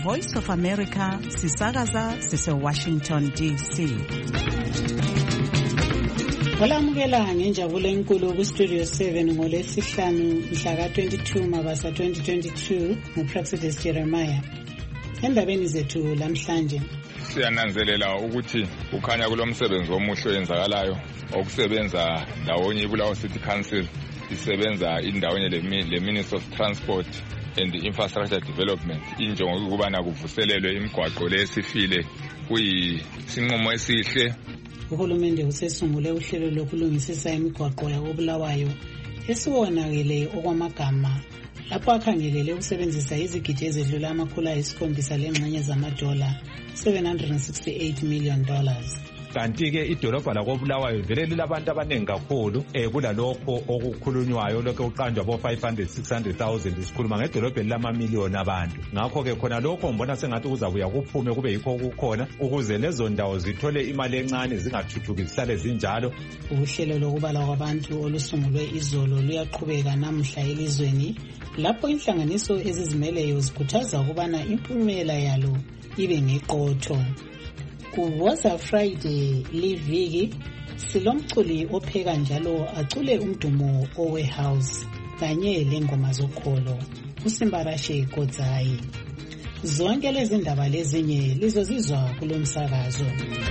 Voice of America, sisakaza sise-Washington, D.C. Olamukela ngenjabulo enkulu ku-Studio 7 ngoLwesihlanu mhla ka-22 Mabasa 2022 nguPraxidis Jeremiah. Endabeni zethu lamhlanje siyananzelela ukuthi kukhanya kulomsebenzi omuhle oyenzakalayo okusebenza ndawonye iBulawayo City Council isebenza indawonye le Ministry of Transport and Infrastructure Development injongo ukubana kuvuselelwe imigwaqo lesifile kuyisinqumo esihle. Uhulumende usesungule uhlelo lokulungisisa imigwaqo yakoBulawayo esiwonakele okwamagama lapho akhangelele ukusebenzisa izigidi ezedlula $700 lengxenye zamadola $768 million. Kanti-ke idolobha lakoBulawayo vele lilabantu abaningi kakhulu kulalokho okukhulunywayo lokho kuqanjwa bo-500,000-600,000 sikhuluma ngedolobheni lamamiliyoni abantu. Ngakho-ke khona lokho ngibona sengathi kuzabuya kuphume kube yikho kukhona ukuze lezo ndawo zithole imali encane zingathuthuki zihlale zinjalo. Uhlelo lokubala kwabantu olusungulwe izolo luyaqhubeka namuhla elizweni lapho inhlanganiso ezizimeleyo zikhuthaza ukubana impumela yalo ibe ngeqotho. Kuwoza Friday liviki silomculi opheka njalo acule umdumo owehouse kanye lengoma zokholo uSimbarashe Kodzayi. Zonke lezi ndaba lezinye lizozizwa kulomsakazo.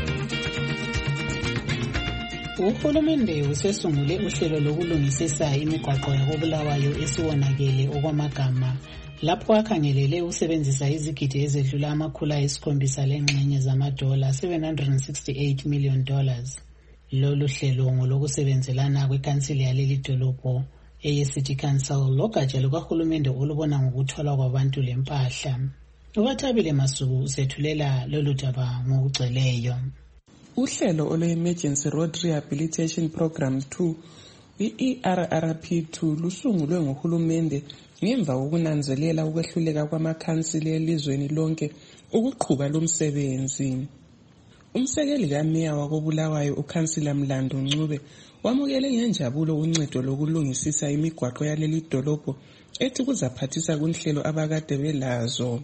Uhulumende usesungule uhlelo lokulungisisa imigwaqo yakoBulawayo esiwonakele okwamagama lapho akhangelele usebenzisa izigidi ezedlula $700 lengxenye zamadola $768 million. Lolu hlelo ngolokusebenzelana kwekansili yaleli dolobho eyeCity Council logatsha lukahulumende olubona ngokuthwala kwabantu lempahla. UBathabile Masuku usethulela lolu daba ngokugcweleyo. Uhlelo olwe-Emergency Road Rehabilitation Program 2 i-ERRP2 lusungulwe ngohulumende ngemva kokunanzelela ukwehluleka kwamakhansili elizweni lonke ukuqhuba lomsebenzi. Umsekeli kameya wakoBulawayo uKhansila Mlando Ncube wamukele ngenjabulo uncedo lokulungisisa imigwaqo yaleli dolobho ethi kuzaphathisa kunhlelo abakade belazo.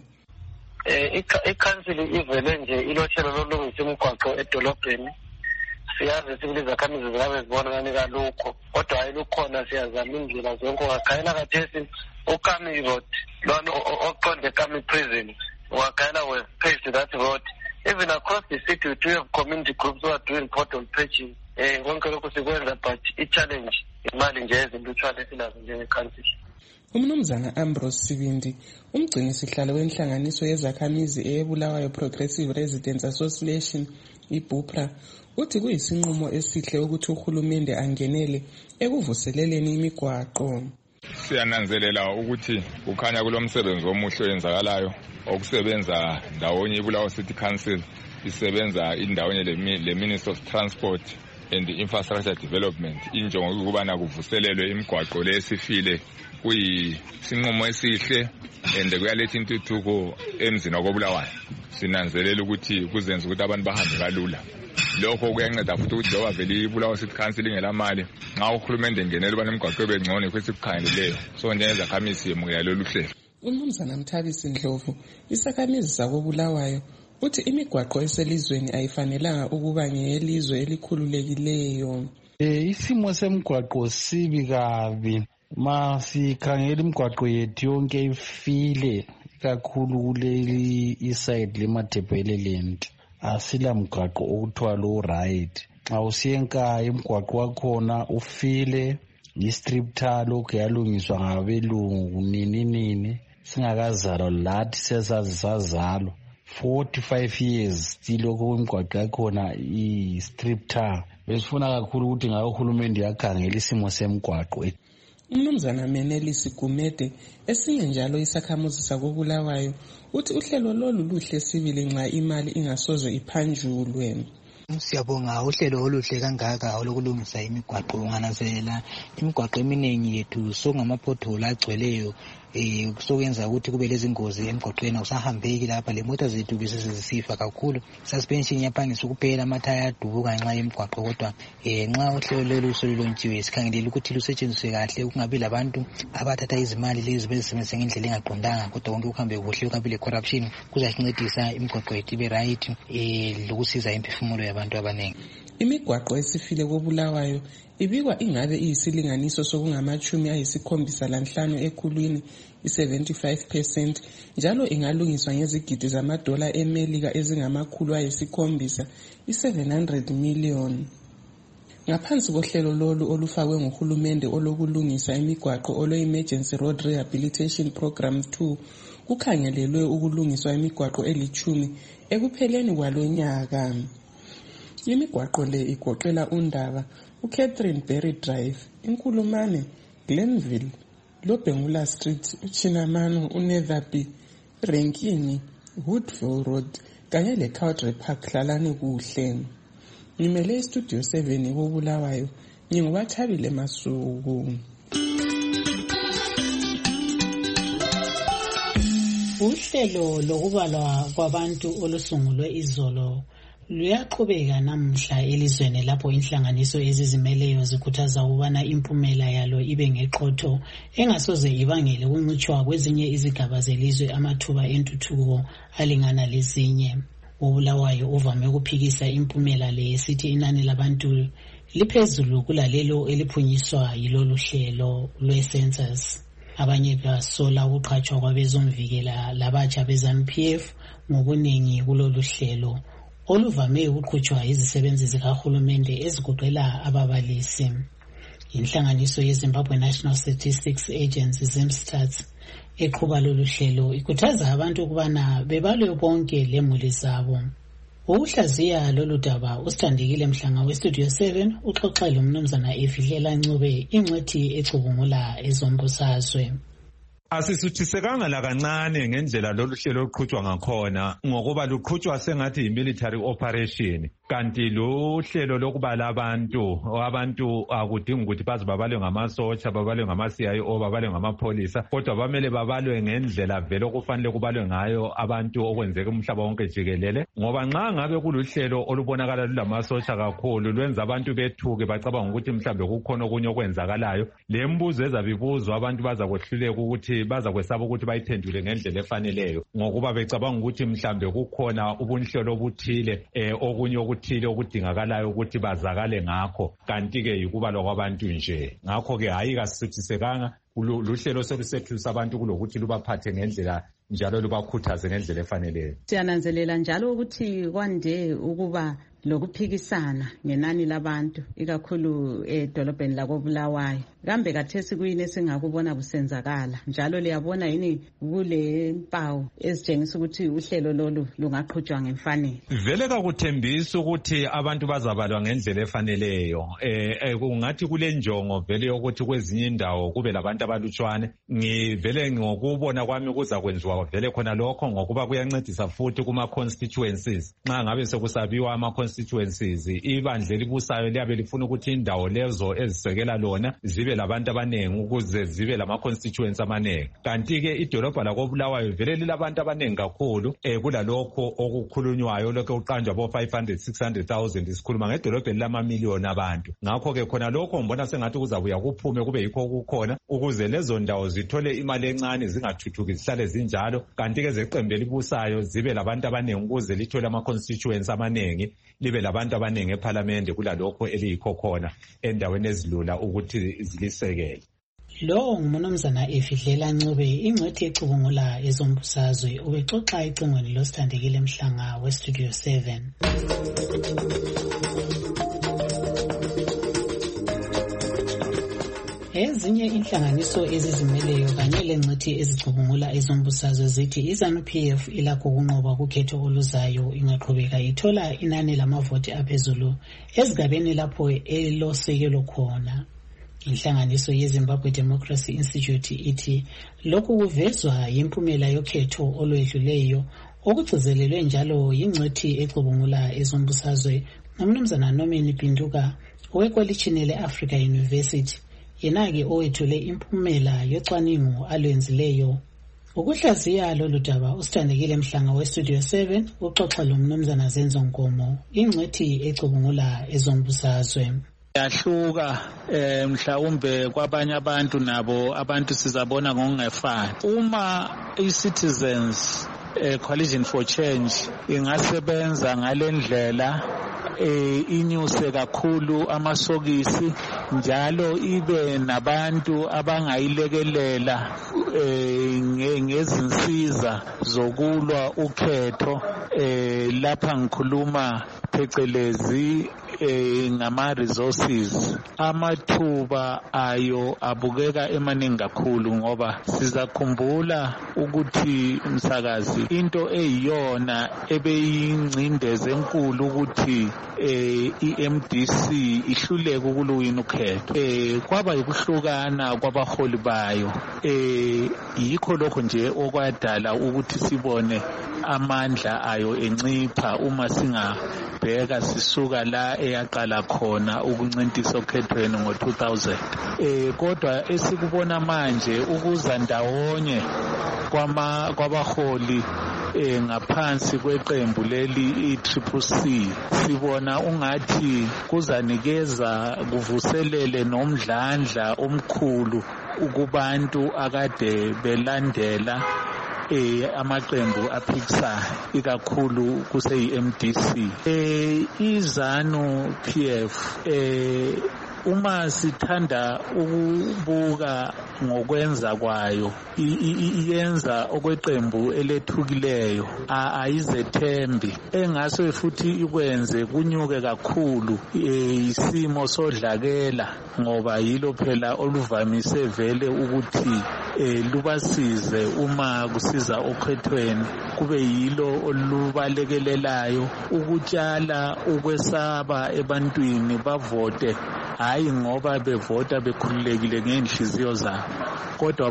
Ikhansili ivele nje ilohlelo lolungisa imigwaqo edolobheni. Siyazi sibili zakhamizi zikabe zibona kanika lokho kodwa ayilukhona siyazama indlela zonke wakhayela kathesi uKami Road lona oqonde Kami Prison wakhayela we paved that road. Even across the city we do have community groups who are doing pothole patching. Konke lokho sikwenza but i-challenge imali nje ezilutshwane silazo njengekhansili. Umnumzana Ambrose Sibindi umgcini sihlalo wenhlanganiso yezakhamizi eBulawayo Progressive Residents Association iBupra uthi kuyisinqumo esihle ukuthi uhulumende angenele ekuvuseleleni imigwaqo. Siyananzelela ukuthi kukhanya kulomsebenzi omuhle oyenzakalayo okusebenza ndawonye iBulawayo City Council isebenza indawonye le Ministry of Transport and Infrastructure Development injongo ukubana kuvuselelwe imigwaqo lesifile kuyisinqumo esihle and kuyaletha intuthuko emzini wakoBulawayo. Sinanzelela ukuthi kuzenza ukuthi abantu bahambe kalula. Lokho kuyanceda futhi ukuthi njengoba vele iBulawayo City Council ingelamali nxa uhulumende engenele ubana imigwaqo ebe ngcono kwesikhangeleyo so njengezakhamizi yemukela lolu hlelo. Umnumzana Mthabisi Ndlovu isakhamizi zakoBulawayo uthi imigwaqo eselizweni ayifanelanga ukuba ngeyelizwe elikhululekileyo. Isimo semigwaqo sibi kabi masikhangela imigwaqo yethu yonke ifile kakhulu kuleli iside leMatabeleland. Asila mgwaqo okuthiwa low right. Xa usiyenka imigwaqo wakhona ufile istrip tar lokhu yalungiswa ngabelungu nini singakazalwa lathi sesazalwa 45 years still lokhu imigwaqo yakhona i-strip tar. Besifuna kakhulu ukuthi ngayo uhulumende yakhangela isimo semigwaqo. Umnumzana Menelisi Gumede esinye njalo isakhamuzi sakoBulawayo uthi uhlelo lolu luhle sibili nxa imali ingasoze iphanjulwe. Siyabonga uhlelo oluhle kangaka lokulungisa imigwaqo. Ungananzelela imigwaqo eminingi yethu sokungamapothole agcweleyo sokwenza ukuthi kube lezi ngozi emgwaqweni usahambeki lapha lemota zethu besizisifa kakhulu suspension yaphangisa ukuphela amathaya adubuka ngenxa yemgwaqo kodwa nxa uhlelo lolu solulontshiwe sikhangelele ukuthi lusetshenziswe kahle kungabi labantu abathatha izimali lezi bezisebenzisa ngendlela engaqondanga kodwa konke kuhambe kuhle kungabi le corruption kuzasincedisa imigwaqo yethu ibe right lokusiza imphefumulo yabantu abaningi. Imigwaqo esifile koBulawayo ibikwa ingabe iyisilinganiso sokungama-75 ekhulwini i-75% njalo ingalungiswa ngezigidi zamadola eMelika ezingama-700 i-700 million. Ngaphansi kohlelo lolu olufakwe nguhulumende olokulungisa imigwaqo olo-Emergency Road Rehabilitation Program 2 kukhangelelwe ukulungiswa imigwaqo eli-10 ekupheleni kwalonyaka. Imigwaqo le igoqela uNdaba, uCatherine Berry Drive, Inkulumane, Glenville, Lobengula Street, Chinamano, uNetherby, Renkini, Woodville Road kanye leCowdray Park Hlalani kuhle. Ngimele iStudio 7 koBulawayo, nginguBathabile Masuku. Uhlelo lokubalwa kwabantu olusungulwe izolo luyaqhubeka namuhla elizweni lapho inhlanganiso ezizimeleyo zikhuthaza ukubana impumela yalo ibe ngeqotho engasoze ibangele ukuncitshwa kwezinye izigaba zelizwe amathuba entuthuko alingana lezinye. uBulawayo uvame ukuphikisa impumela le esithi inani labantu liphezulu kulalelo eliphunyiswa yilolu hlelo lwe-census. Abanye basola ukuqhatshwa kwabezomvikela labatsha beZANU-PF ngokuningi kulolu hlelo oluvame ukuqhutshwa izisebenzi zikahulumende ezigoqela ababalisi. Inhlanganiso yeZimbabwe National Statistics Agency ZimStats eqhuba lolu hlelo ikhuthaza abantu ukubana bebalwe bonke lemuli zabo. Ukuhlaziya lolu daba uSithandekile Mhlanga weStudio 7 uxoxa loMnumzana Efihlela Ncube ingcwethi ecubungula ezombusazwe. Asisuthisekanga lakancane ngendlela lolu hlelo luqhutshwa ngakhona ngokuba luqhutshwa sengathi yi-military operation kanti lo hlelo lokubala abantu akudingi ukuthi baze babalwe ngamasotsha babalwe ngama-CIO babalwe ngamapholisa kodwa bamele babalwe ngendlela vele okufanele kubalwe ngayo abantu okwenzeka umhlaba wonke jikelele ngoba nxa ngabe kuluhlelo olubonakala lulamasotsha kakhulu lwenza abantu bethuke bacabanga ukuthi mhlawumbe kukhona okunye okwenzakalayo le mbuzo ezabibuzwa abantu bazakwehluleka ukuthi baza kwesaba ukuthi bayiphendule ngendlela efaneleyo ngokuba becabanga ukuthi mhlambe kukhona ubunhlelo obuthile okunye okuthile okudingakalayo ukuthi bazakale ngakho kanti ke yikubalwa kwabantu nje ngakho ke hayi kasithisekanga luhlelo solusethusa abantu kulokuthi lubaphathe ngendlela njalo lubakhuthaze ngendlela efaneleyo. Siyananzelela njalo ukuthi kwande ukuba lokuphikisana ngenani labantu ikakhulu edolobheni lakoBulawayo. Kambe kathesi kuyini esingakubona kusenzakala njalo liyabona yini kule mpawu ezitshengisa ukuthi uhlelo lolu lungaqhutshwa ngemfanelo? Vele kakuthembisa ukuthi abantu bazabalwa ngendlela efaneleyo. Kungathi kule njongo vele yokuthi kwezinye indawo kube labantu abalutshwane. Ngivele ngokubona kwami kuzakwenziwa vele khona lokho ngokuba kuyancedisa futhi kuma constituencies. Nxa ngabe sekusabiwa ama constituencies ibandla elibusayo liyabe lifuna ukuthi indawo lezo ezisekela lona zibe labantu abanengi ukuze zibe lama constituencies amanengi kanti ke idolobha lakoBulawayo vele lilabantu abanengi kakhulu kulalokho okukhulunywayo lokho uqanjwa bo 500-600,000 isikhuluma ngedolobheni lamamiliyoni abantu ngakho ke khona lokho ngibona sengathi kuzabuya kuphume kube yikho okukhona ukuze lezo ndawo zithole imali encane zingathuthuki zihlale zinjalo kanti ke zeqembu elibusayo zibe labantu abanengi ukuze lithole ama constituencies amanengi libe labantu abanengi eParliament kulalokho eliyikho khona endaweni ezilula ukuthi zilisekele. Lo nguMnumzana Efihlela Ncube ingcwethi ecubungula ezombusazwe ubexoxa ecingweni loSithandekile Mhlanga weStudio 7. Ezinye inhlanganiso ezizimeleyo kanye lengcwethi ezicubungula ezombusazwe zithi iZANU-PF ilakho ukunqoba kukhetho oluzayo ingaqhubeka ithola inani lamavoti aphezulu ezigabeni lapho elosekelo khona. Inhlanganiso yeZimbabwe Democracy Institute ithi lokhu kuvezwa yimpumela yokhetho olwedluleyo okugcizelelwe njalo yingcwethi ecubungula ezombusazwe uMnumzana Norman Pinduka owekolitshini le-Africa University yena-ke owethule impumela yocwaningo alwenzileyo. Ukuhlaziya lolu daba uSithandekile Mhlanga weStudio 7 uxoxa loMnumzana Zenzo Nkomo, ingcwethi ecubungula ezombusazwe. Yahluka mhlawumbe kwabanye abantu nabo abantu sizabona ngokungefani. Uma i-Citizens Coalition for Change ingasebenza ngalendlela inyuse kakhulu amasokisi njalo ibe nabantu abangayilekelela ngezinsiza zokulwa ukhetho lapha ngikhuluma phecelezi ngama-resources, amathuba ayo abukeka emaningi kakhulu ngoba sizakhumbula ukuthi msakazi into eyiyona ebeyingcindezi enkulu ukuthi i-MDC ihluleke ukuwina ukhetho. Kwaba yikuhlukana kwabaholi bayo. Yikho lokho nje okwadala ukuthi sibone amandla ayo encipha uma singabheka sisuka la eyaqala khona ukuncintisa okhethweni ngo-2000. Kodwa esikubona manje ukuza ndawonye kwabaholi ngaphansi kweqembu leli i-CCC sibona ungathi kuzanikeza kuvuselele nomdlandla omkhulu kubantu akade belandela amaqembu aphikisayo ikakhulu kuseyi-MDC. iZANU PF uma sithanda ukubuka ngokwenza kwayo iyenza okweqembu elethukileyo, ayizethembi. Engase futhi ikwenze kunyuke kakhulu isimo sodlakela ngoba yilo phela oluvamise vele ukuthi lubasize uma kusiza okhethweni, kube yilo olubalekelelayo ukutshala ukwesaba ebantwini bavote, hayi ngoba bevota bekhululekile ngenhliziyo zabo, kodwa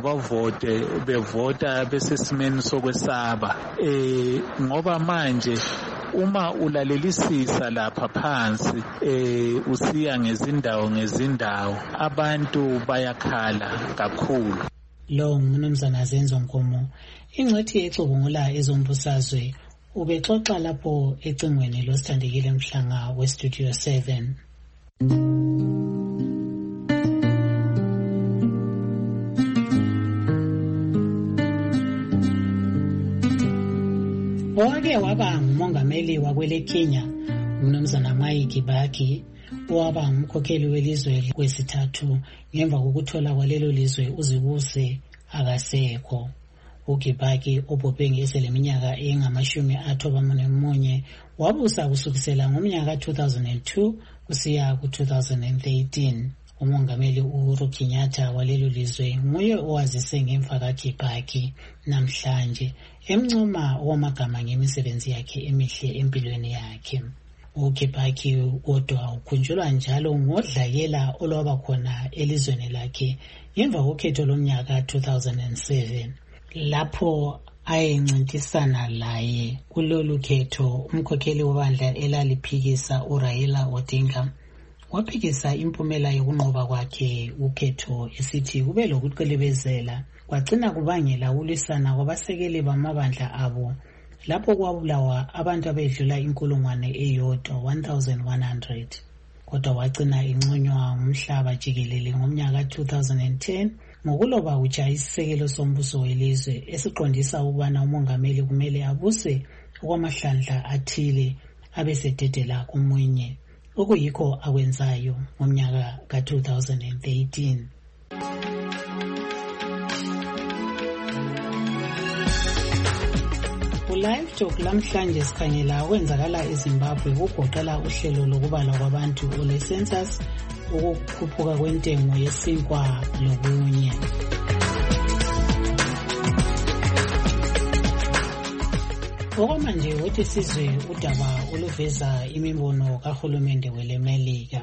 bevota besesimeni sokwesaba. Ngoba manje uma ulalelisisa lapha phansi usiya ngezindawo abantu bayakhala kakhulu. Lo ngumnumzana Zenzo Nkomo, ingcwethi ecubungula ezombusazwe, ubexoxa lapho ecingweni loSithandekile Mhlanga weStudio 7. Owake waba ngumongameli wakwele Kenya, umnumzana Mwai Kibaki, owaba ngumkhokheli welizwe kwesithathu ngemva kokuthola kwalelo lizwe uzibuse akasekho. uKibaki obhubhe ngeseleminyaka engama-91 wabusa kusukisela ngomnyaka 2002 kusiya ku-2013. Umongameli Uhuru Kenyatta walelo lizwe nguye owazise ngemfa kaKibaki namhlanje, emncoma okwamagama ngemisebenzi yakhe emihle empilweni yakhe. uKibaki kodwa ukhunjulwa njalo ngodlakela olwaba khona elizweni lakhe ngemva kokhetho lomnyaka 2007 lapho ayencintisana laye kulolu khetho. Umkhokheli webandla elaliphikisa uRaila Odinga waphikisa impumela yokunqoba kwakhe ukhetho esithi kube lokuqelebezela, kwagcina kubangela ukulwisana kwabasekeli bamabandla abo lapho kwabulawa abantu abedlula 1100. Kodwa wagcina inconywa ngumhlaba jikelele ngomnyaka 2010 ngokuloba utsha isisekelo sombuso welizwe esiqondisa ukubana umongameli kumele abuse okwamahlandla athile abesededela komunye, okuyikho akwenzayo ngomnyaka ka-2013. Live Talk lamhlanje sikhangela okwenzakala eZimbabwe kugoqela uhlelo lokubalwa kwabantu ole-census, ukukhuphuka kwentengo yesinkwa lokunye. Okwamanje wothi sizwe udaba oluveza imibono kahulumende weleMelika.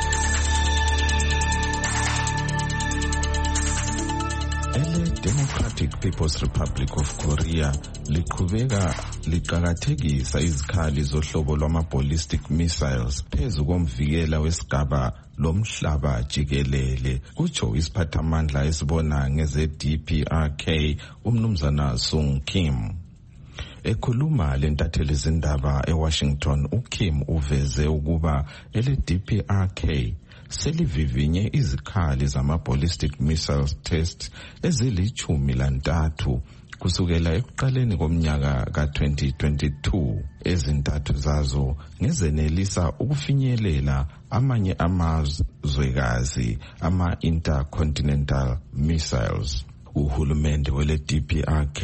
Democrat Democratic People's Republic of Korea liqhubeka liqakathekisa izikhali zohlobo lwama-ballistic missiles phezu komvikela wesigaba lomhlaba jikelele, kutsho isiphathamandla esibona ngeze-DPRK umnumzana Sung Kim. Ekhuluma lentatheli zindaba eWashington, uKim uveze ukuba ele-DPRK selivivinye izikhali zama-ballistic missiles test ezili-13 kusukela ekuqaleni komnyaka ka-2022. Ezintathu zazo ngezenelisa ukufinyelela amanye amazwekazi ama-intercontinental missiles. Uhulumende wele-DPRK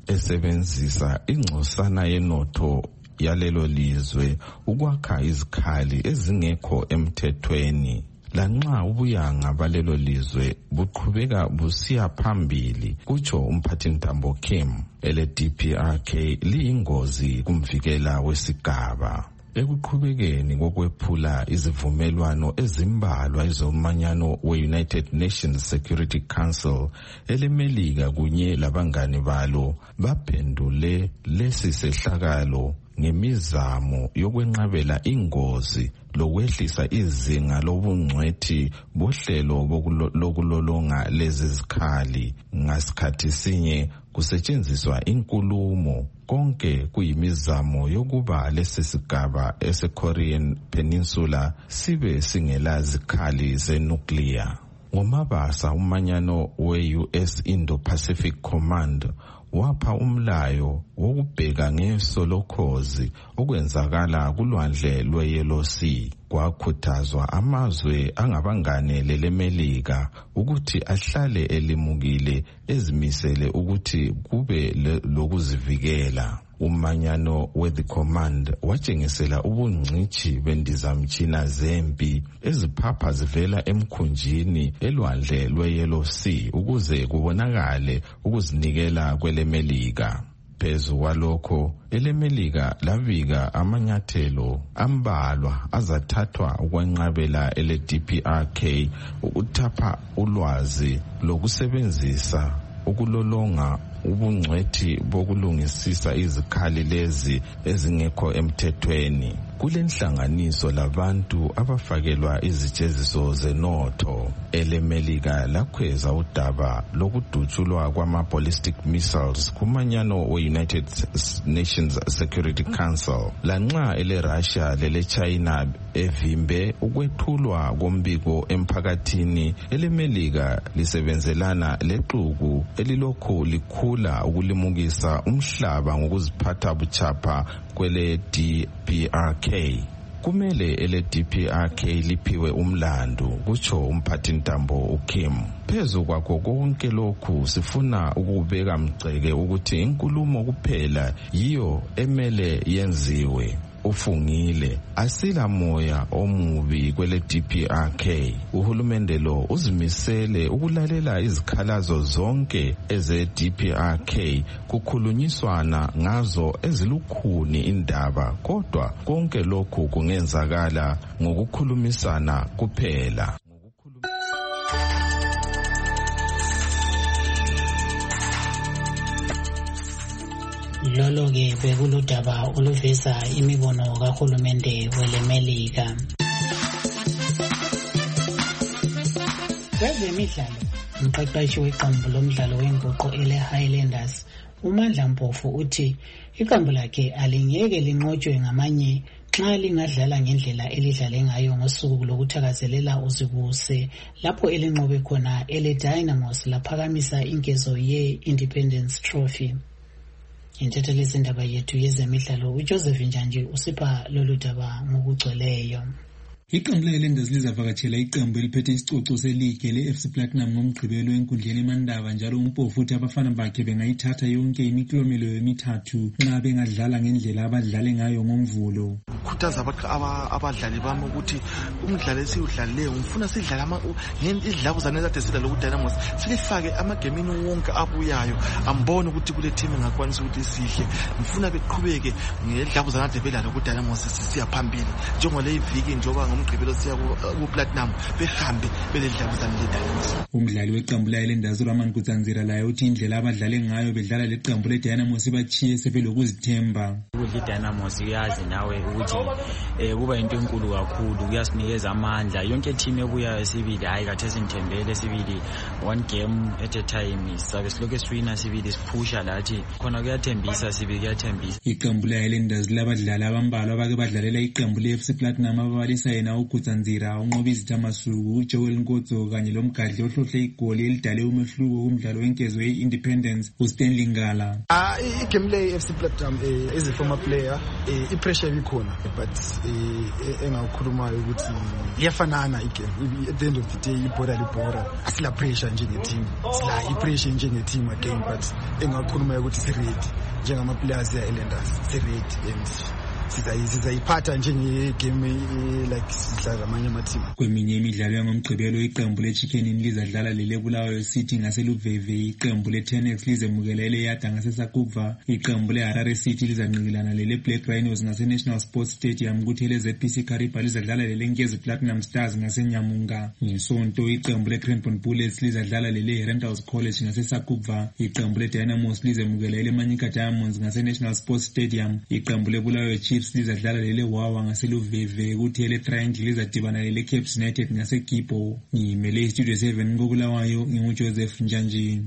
esebenzisa ingcosana yenotho yalelo lizwe ukwakha izikhali ezingekho emthethweni. Lanxa ubuyanga balelo lizwe buqhubeka busiya phambili, kutsho umphathintambo Kim, ele-DPRK liyingozi kumvikela wesigaba. Ekuqhubekeni kokwephula izivumelwano ezimbalwa ezomanyano we-United Nations Security Council, elemelika kunye labangani balo baphendule lesi sehlakalo ngemizamo yokwenqabela ingozi lokwehlisa izinga lobungcwethi bohlelo lokulolonga lezi zikhali. Ngasikhathi sinye kusetshenziswa inkulumo, konke kuyimizamo yokuba lesi sigaba ese-Korean Peninsula sibe singela zikhali zenuclear. Ngomabasa umanyano we-US Indo-Pacific Command wapha umlayo wokubheka ngeso lokhozi okwenzakala kulwandle lwe-Yellow Sea. Kwakhuthazwa amazwe angabangane lelemelika ukuthi ahlale elimukile ezimisele ukuthi kube lokuzivikela. Umanyano we-The Command watshengisela ubungcitshi bendizamtshina zempi eziphapha zivela emkhunjini elwandle lwe-Yellow Sea ukuze kubonakale ukuzinikela kwelemelika. Phezu kwalokho, elemelika labika amanyathelo ambalwa azathathwa ukwenqabela ele-DPRK ukuthapha ulwazi lokusebenzisa ukulolonga ubungcwethi bokulungisisa izikhali lezi ezingekho emthethweni. Kulenhlanganiso labantu abafakelwa izijeziso zenotho. Elemelika lakhweza udaba lokudutshulwa kwama-ballistic missiles kumanyano we-United Nations Security Council. Lanxa ele-Russia lele-China evimbe ukwethulwa kombiko emphakathini, elemelika lisebenzelana lexuku elilokhu likhula ukulimukisa umhlaba ngokuziphatha buchapha kwele-DPRK. Kumele ele-DPRK liphiwe umlandu, kutsho umphathintambo uKim. Phezu kwakho konke lokhu sifuna ukubeka mgceke ukuthi inkulumo kuphela yiyo emele yenziwe. Ufungile, asila moya omubi kwele-DPRK. Uhulumende lo uzimisele ukulalela izikhalazo zonke eze-DPRK, kukhulunyiswana ngazo ezilukhuni indaba, kodwa konke lokhu kungenzakala ngokukhulumisana kuphela. Lolo-ke bekuludaba oluveza imibono kahulumende welemelika. Kwezemidlalo, umqeqeshi weqembu lomdlalo wenguqu ele-Highlanders uMandla Mpofu uthi iqembu lakhe alingeke linqotshwe ngamanye xa lingadlala ngendlela elidlale ngayo ngosuku lokuthakazelela uzibuse, lapho elinqobe khona ele-Dynamos laphakamisa inkezo ye-Independence Trophy. Intatheli zindaba yethu yezemidlalo uJoseph Njanje usipha lolu daba ngokugcweleyo. Iqembu le-Highlanders lizavakatshela iqembu eliphethe isicoco seligi le-FC Platinum ngomgqibelo enkundleni eMandaba, njalo uMpofu uthi abafana bakhe bengayithatha yonke imiklomelo emithathu nxa bengadlala ngendlela abadlale ngayo ngomvulo. Khuthaza abadlali bami ukuthi umdlalo esiwudlalileyo ngifuna sidlale izidlabuzane ezade sidlala ku-Dynamos silifake amagemini wonke abuyayo, ambone ukuthi kule team engakwanisa ukuthi sihle. Ngifuna beqhubeke ngedlabuzane ade bedlala ku-Dynamos sisiya phambili njengole iviki njengoba ngomgqibelo siya ku-platinum behambe beledlabuzane le-Dynamos. Umdlali weqembu layo lendazi uRaman Kutsanzira laye uthi indlela abadlale ngayo bedlala leqembu le-Dynamos ibachiye sebelokuzithemba. I-Dynamos uyazi nawe ukuthi kuba into enkulu kakhulu, kuyasinikeza amandla. Yonke team ebuyayo sibili hayi khathesi sithembele sibili one game at a time, sabe silokhu siwina sibili siphusha lathi khona kuyathembisa sibili kuyathembisa. Iqembu layo lendazi labadlali abambalwa abake badlalela iqembu le-FC Platinum ababalisa yena uKutsanzira, unqoba izitha masuku, uJoel Nkotso kanye lomgadli ohlohle igoli elidale umehluko kumdlalo wenkezo ye-Independence uStanley Ngala. Igame le-FC Platinum as a former player i-pressure ikhona, but engawukhulumayo ukuthi iyafanana igame. At the end of the day ibhora asila pressure njenge-team, sila i-pressure njenge-team again, but engawukhulumayo ukuthi si-ready njengama-players ya-Islanders, si-ready and sizayiphatha njengegame like sidlala amanye amateam. Kweminye imidlalo yangomgqibelo iqembu le-Chicken lizadlala le-Bulawayo City ngaseluveve, iqembu le-Tenex lizemukela ele-Yada ngaseSakuva, iqembu le-Harare City lizanqikilana lele-Black Rhinos ngase-National Sports Stadium, kuthi ele-ZPC Kariba lizadlala lele-Nkezi Platinum Stars ngaseNyamunga. Ngesonto iqembu le-Cranbourne Bullets lizadlala lele-Randalls College ngaseSakuva, iqembu le-Dynamos lizemukela ele-Manyika Diamonds ngase-National Sports Stadium, iqembu le-Bulawayo Chiefs lizadlala lele-Wawa ngaseluveve, kuthi ele-Triangle lizadibana lele-Caps United ngaseGibo. Ngimele iStudio 7 koBulawayo, nginguJoseph Njanji.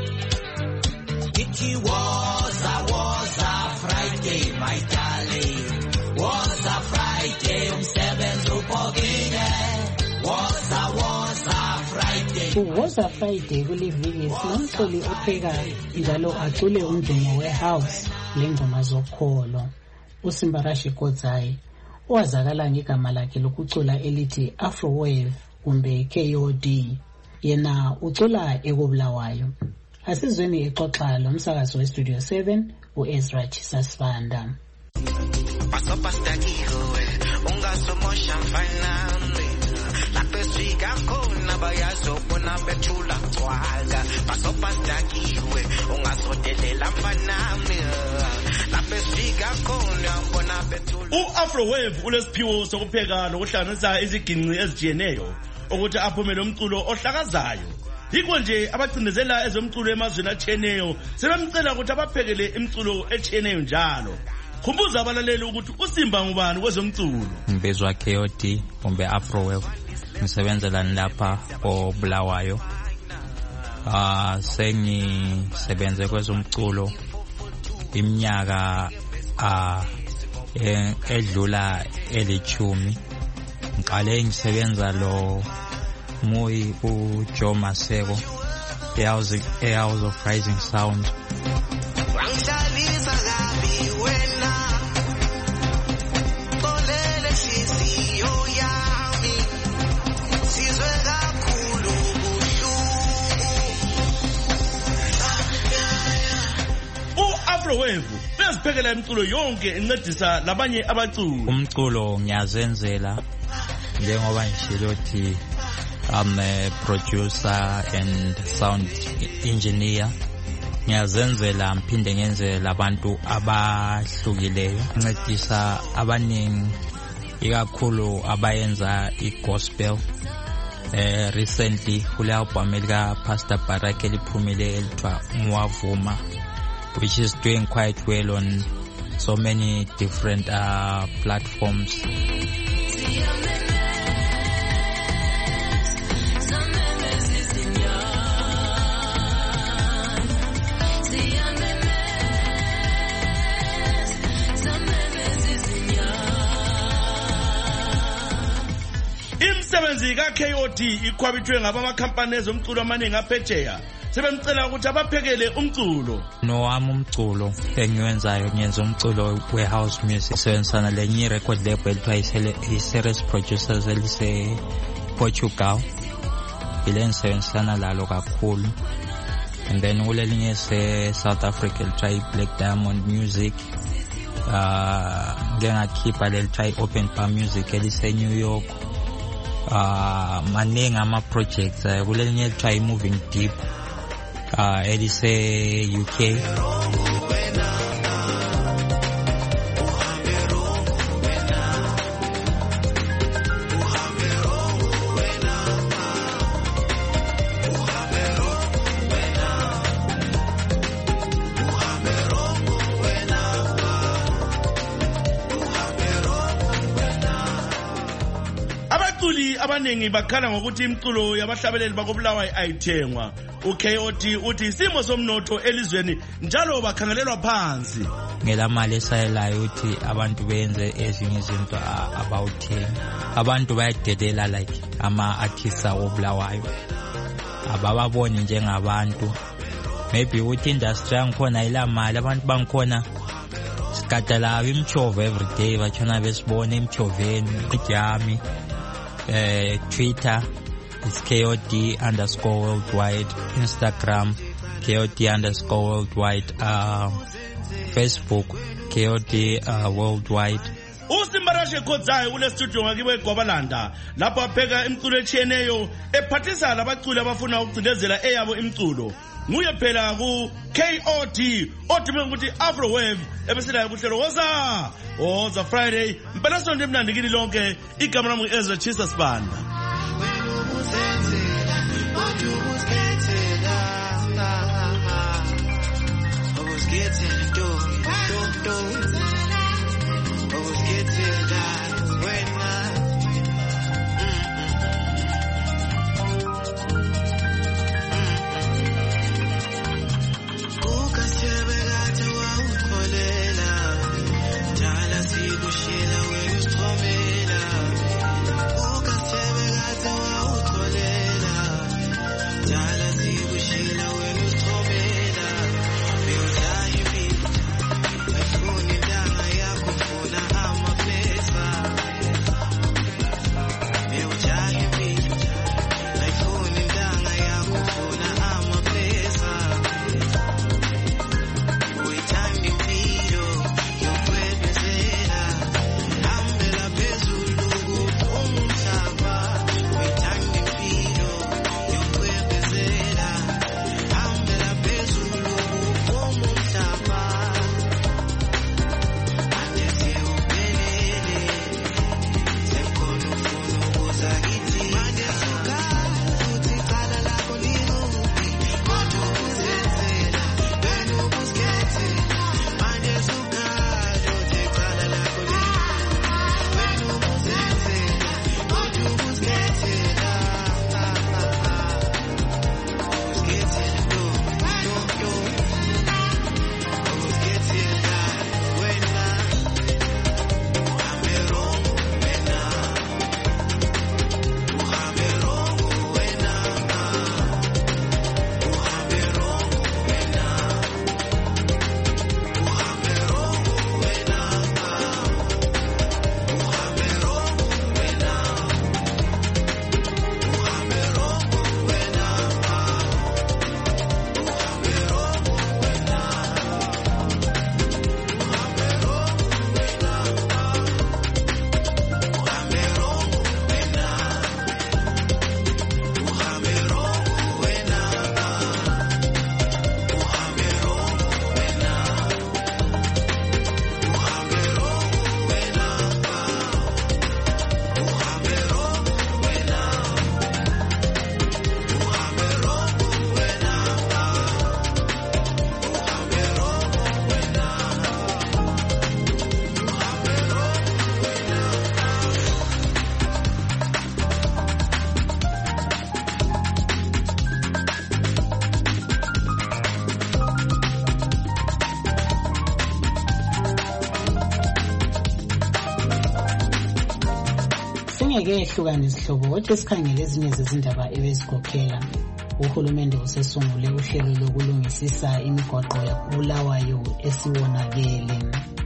It was a Friday, my darling. Was a Friday, umsebenzi upokile. Was a Friday. Was a Friday kuliviki sinomculi ophekayo njalo acule umdumo we-house lengoma zokholo. uSimbarashi Kodzai owazakala ngegama lakhe lokucula elithi Afrowave kumbe KOD, yena ucula ekobulawayo. Asizweni exoxa lomsakazi weStudio 7 uEzra Chisasibanda. U-Afrowave ulesiphiwo sokupheka nokuhlanganisa iziginci ezijiyeneyo ukuthi aphumele umculo ohlakazayo. Yikho nje abacindezela ezomculo emazweni atshiyeneyo sebemcela ukuthi abaphekele imculo etshiyeneyo njalo. Khumbuza abalaleli ukuthi uSimba ngubani kwezomculo. Ngibizwa KOD kumbe Afrowave, ngisebenzela lapha koBulawayo. Sengisebenze kwezomculo iminyaka edlula elithumi. Ngiqale ngisebenza lo Moyi uJoe Maseko eHouse of Rising Sound. U-Afrowave uyaziphekela imculo yonke incedisa labanye abaculi. Umculo ngiyazenzela njengoba ngishilo ukuthi I'm a producer and sound engineer. Ngiyazenzela mphinde ngenzela abantu abahlukileyo, ncedisa abaningi ikakhulu abayenza igospel. Recently kule album elika Pastor Baraka eliphumile elithwa Mwavuma, which is doing quite well on so many different platforms. Imsebenzi kaKOD ikhwabithwe ngabamakhampani ezomculo amaningi aphetsheya. Sebemcela ukuthi abaphekele umculo. Nowami umculo engiwenzayo ngiyenza umculo we-house music. Sebenzisana lenye record label elithiwa i-Series Producers elise-Portugal. Ile ngisebenzisana lalo kakhulu. And then kulelinye se-South Africa elithiwa Black Diamond Music. Ngeke ngakhipha lelithiwa i-Open Bar Music elise-New York. Maningi ama-projects kulelinye elithiwa i-Moving Deep elise UK. abaningi bakhala ngokuthi imculo yabahlabeleli bakobulawayo ayithengwa. uKOT uthi isimo somnotho elizweni njalo bakhangelelwa phansi. Ngelamali esayelayo uthi abantu benze ezinye izinto abawuthengi. Abantu bayadelela like ama-artists awobulawayo. Abababoni njengabantu. Maybe uthi industry yangikhona ilamali abantu bangikhona sikadala imchove every day bachona besibona emchoveni ijami Twitter is KOD_worldwide, Instagram KOD_worldwide, Facebook KOD worldwide. uSimbarashe Khozayi ule studio ngakiwe eGwabalanda lapho apheka imculo echiyeneyo ephathisa labaculi abafuna ukucindezela eyabo imculo. Nguye phela ku KOD odume ukuthi Afro Wave ebeselayo kuhlelo woza Friday impela sonto emnandi kini lonke. Igama lami Ezra Chisa Sibanda. Singeke ehlukane isihlobo kodwa sikhangele ezinye zezindaba ebezikhokhela. Uhulumende usesungule uhlelo lokulungisisa imigwaqo yaBulawayo esiwonakele.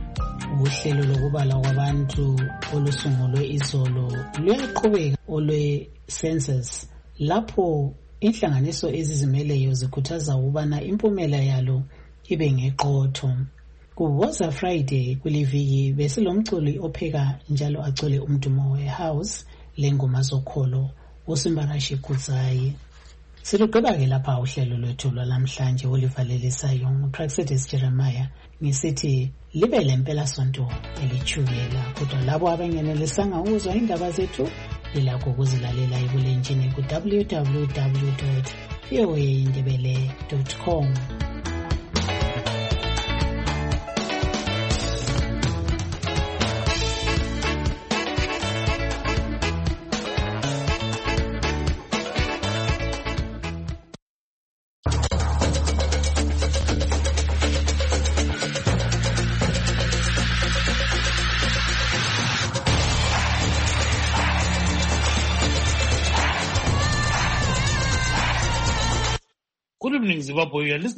Uhlelo lokubala kwabantu olusungulwe izolo luyaqhubeka olwe census lapho inhlanganiso ezizimeleyo zikhuthaza ukubana impumela yalo ibe ngeqotho. Kuwoza Friday kuliviki besilomculi opheka njalo acule umdumo wehouse lengoma zokholo uSimbarashe Khozayi. Silugqiba ke lapha uhlelo lwethu lwalamhlanje olivalelisayo nguPraxedis Jeremiah ngisithi libe lempela sonto elichukela kodwa labo abangenelisanga ukuzwa indaba zethu lilakho ukuzilalela ebulenjini ku www.voaindebele.com. Zimbabwe. You are listening